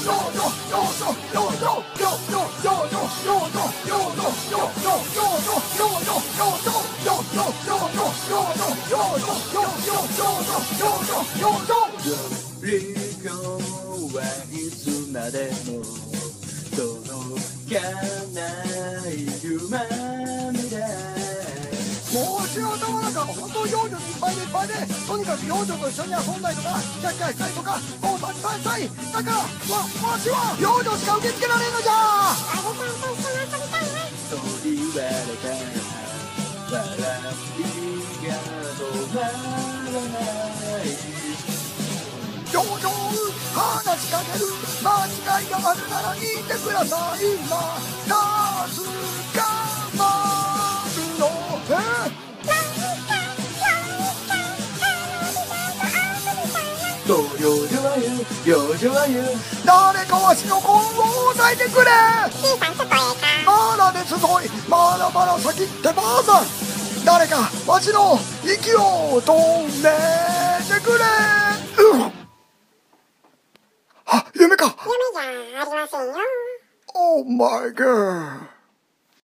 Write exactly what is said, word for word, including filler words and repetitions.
はいつまでも届かない夢みたい。 もう仕事もなんか本当幼女にいっぱいでいっぱいで、とにかく幼女と一緒に遊んだりとかキャッキャしたりとかもうたくさんしたい。だからわわしは幼女しか受け付けられんのじゃ。 そう言われたら笑いが止まらない。 幼女話しかける間違いがあるなら言ってください。今助かるのえそう幼女は言う幼女は言う。 誰かわしの今後を押さえてくれ。まだですぞい、まだまだ先ってばあさん。誰かわしの息を止めてくれ。うんあ、夢か。 夢じゃありませんよ。 Oh my god.